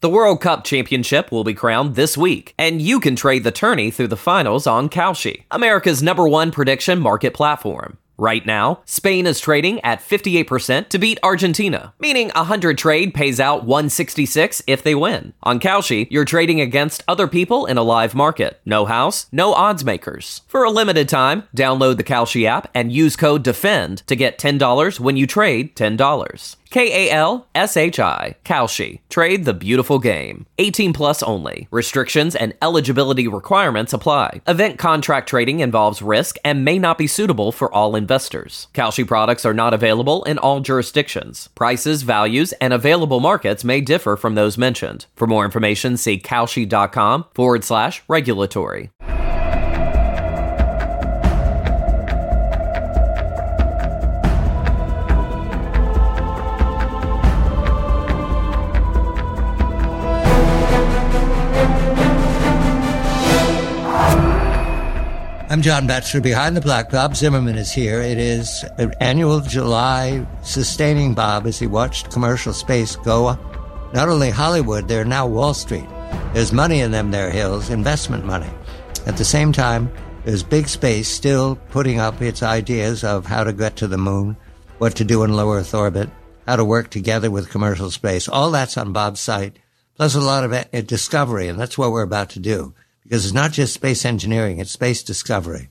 The World Cup Championship will be crowned this week, and you can trade the tourney through the finals on Kalshi, America's #1 prediction market platform. Right now, Spain is trading at 58% to beat Argentina, meaning 100 trade pays out 166 if they win. On Kalshi, you're trading against other people in a live market. No house, no odds makers. For a limited time, download the Kalshi app and use code DEFEND to get $10 when you trade $10. Kalshi. Kalshi. Trade the beautiful game. 18 plus only. Restrictions and eligibility requirements apply. Event contract trading involves risk and may not be suitable for all investors. Kalshi products are not available in all jurisdictions. Prices, values, and available markets may differ from those mentioned. For more information, see kalshi.com/regulatory. I'm John Batchelor. Behind the black, Bob Zimmerman is here. It is an annual July sustaining Bob as he watched commercial space go. Not only Hollywood, they're now Wall Street. There's money in them there hills, investment money. At the same time, there's big space still putting up its ideas of how to get to the moon, what to do in low Earth orbit, how to work together with commercial space. All that's on Bob's site, plus a lot of discovery, and that's what we're about to do. Because it's not just space engineering, it's space discovery.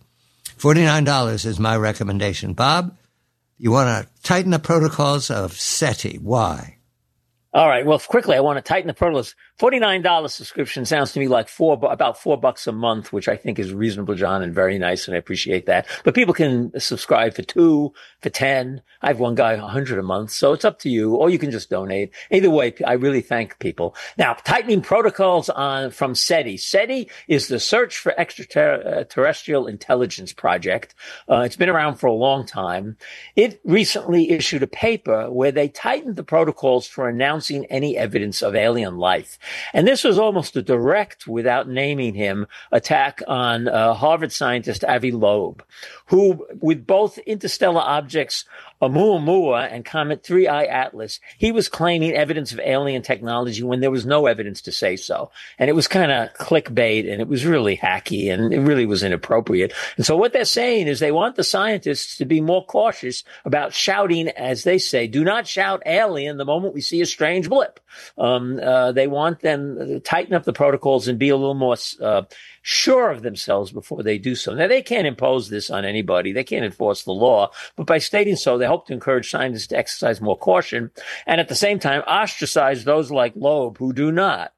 $49 is my recommendation. Bob, you want to tighten the protocols of SETI. Why? All right. Well, quickly, I want to tighten the protocols. $49 subscription sounds to me like about $4 a month, which I think is reasonable, John, and very nice, and I appreciate that. But people can subscribe for $2, for $10. I have one guy $100 a month, so it's up to you, or you can just donate. Either way, I really thank people. Now, tightening protocols from SETI. SETI is the Search for Extraterrestrial Intelligence project. It's been around for a long time. It recently issued a paper where they tightened the protocols for announcing any evidence of alien life. And this was almost a direct, without naming him, attack on Harvard scientist Avi Loeb, who, with both interstellar objects Oumuamua and Comet 3I Atlas, he was claiming evidence of alien technology when there was no evidence to say so. And it was kind of clickbait, and it was really hacky, and it really was inappropriate. And so what they're saying is they want the scientists to be more cautious about shouting, as they say, do not shout alien the moment we see a strange blip. They want them to tighten up the protocols and be a little more sure of themselves before they do so. Now, they can't impose this on anybody. They can't enforce the law. But by stating so, they hope to encourage scientists to exercise more caution and at the same time ostracize those like Loeb who do not.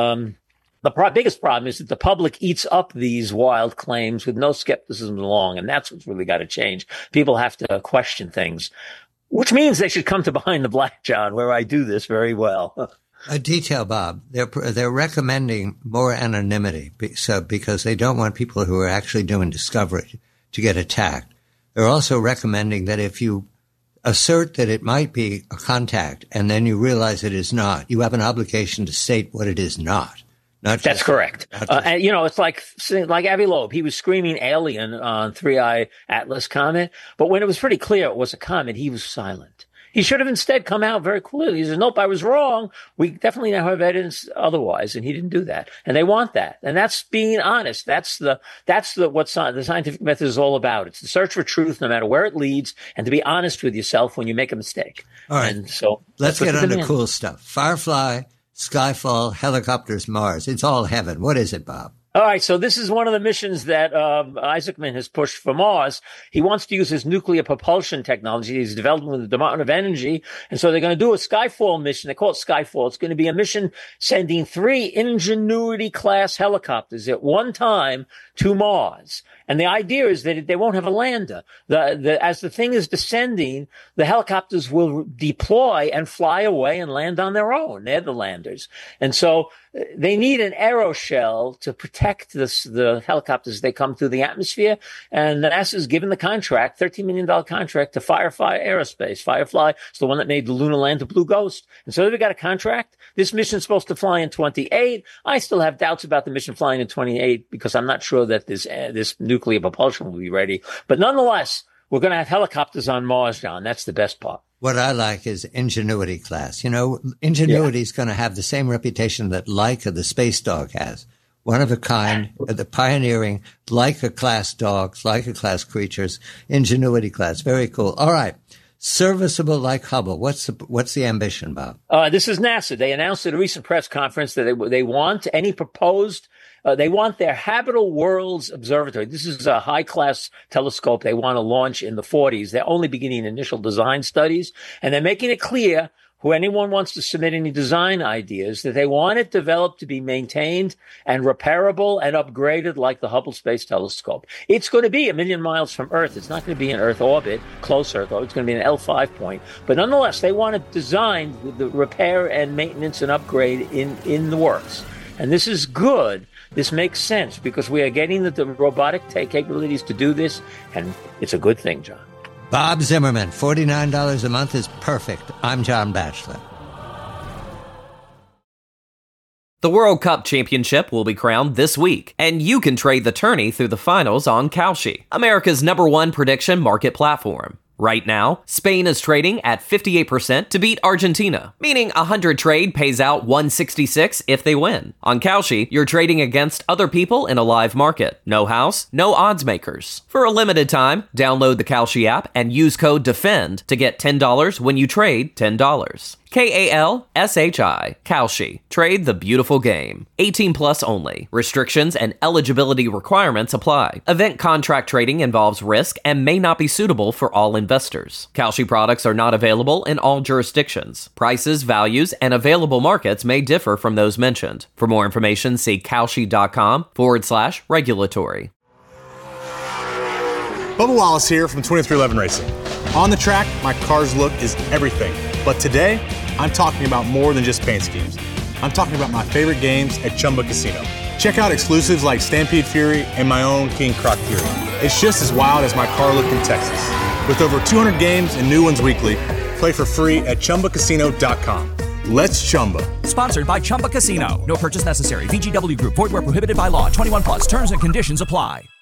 The biggest problem is that the public eats up these wild claims with no skepticism along, and that's what's really got to change. People have to question things, which means they should come to Behind the Black, John, where I do this very well. A detail, Bob. They're recommending more anonymity because they don't want people who are actually doing discovery to get attacked. They're also recommending that if you assert that it might be a contact and then you realize it is not, you have an obligation to state what it is not. That's correct. And, it's like Avi Loeb. He was screaming alien on 3I Atlas comet, but when it was pretty clear it was a comet, he was silent. He should have instead come out very clearly. He said, nope, I was wrong. We definitely now have evidence otherwise. And he didn't do that. And they want that. And that's being honest. That's what the scientific method is all about. It's the search for truth, no matter where it leads, and to be honest with yourself when you make a mistake. All right. And so let's get on to cool stuff. Firefly, Skyfall, helicopters, Mars. It's all heaven. What is it, Bob? All right, so this is one of the missions that Isaacman has pushed for Mars. He wants to use his nuclear propulsion technology he's developing with the Department of Energy. And so they're going to do a Skyfall mission. They call it Skyfall. It's going to be a mission sending 3 Ingenuity-class helicopters at one time to Mars. And the idea is that they won't have a lander. As the thing is descending, the helicopters will deploy and fly away and land on their own. They're the landers. And so they need an aeroshell to protect the helicopters as they come through the atmosphere. And NASA's given the contract, $13 million contract to Firefly Aerospace. Firefly is the one that made the lunar lander Blue Ghost. And so they've got a contract. This mission's supposed to fly in 28. I still have doubts about the mission flying in 28 because I'm not sure that this nuclear propulsion will be ready. But nonetheless, we're going to have helicopters on Mars, John. That's the best part. What I like is Ingenuity class. You know, Ingenuity is going to have the same reputation that Leica, the space dog, has. One of a kind, the pioneering Leica class dogs, Leica class creatures, Ingenuity class. Very cool. All right. Serviceable like Hubble. What's the ambition, Bob? This is NASA. They announced at a recent press conference that they want any proposed. They want their Habitable Worlds Observatory. This is a high-class telescope they want to launch in the 40s. They're only beginning initial design studies, and they're making it clear who anyone wants to submit any design ideas that they want it developed to be maintained and repairable and upgraded like the Hubble Space Telescope. It's going to be 1 million miles from Earth. It's not going to be in Earth orbit, close Earth orbit. It's going to be an L5 point. But nonetheless, they want it designed with the repair and maintenance and upgrade in the works. And this is good. This makes sense because we are getting the robotic capabilities to do this, and it's a good thing, John. Bob Zimmerman, $49 a month is perfect. I'm John Batchelor. The World Cup Championship will be crowned this week, and you can trade the tourney through the finals on Kalshi, America's #1 prediction market platform. Right now, Spain is trading at 58% to beat Argentina, meaning 100 trade pays out 166 if they win. On Kalshi, you're trading against other people in a live market. No house, no odds makers. For a limited time, download the Kalshi app and use code DEFEND to get $10 when you trade $10. Kalshi, Kalshi. Trade the beautiful game. 18 plus only. Restrictions and eligibility requirements apply. Event contract trading involves risk and may not be suitable for all investors. Kalshi products are not available in all jurisdictions. Prices, values, and available markets may differ from those mentioned. For more information, see kalshi.com/regulatory. Bubba Wallace here from 2311 Racing. On the track, my car's look is everything. But today, I'm talking about more than just paint schemes. I'm talking about my favorite games at Chumba Casino. Check out exclusives like Stampede Fury and my own King Croc Fury. It's just as wild as my car look in Texas. With over 200 games and new ones weekly, play for free at ChumbaCasino.com. Let's Chumba. Sponsored by Chumba Casino. No purchase necessary. VGW Group. Void where prohibited by law. 21 plus. Terms and conditions apply.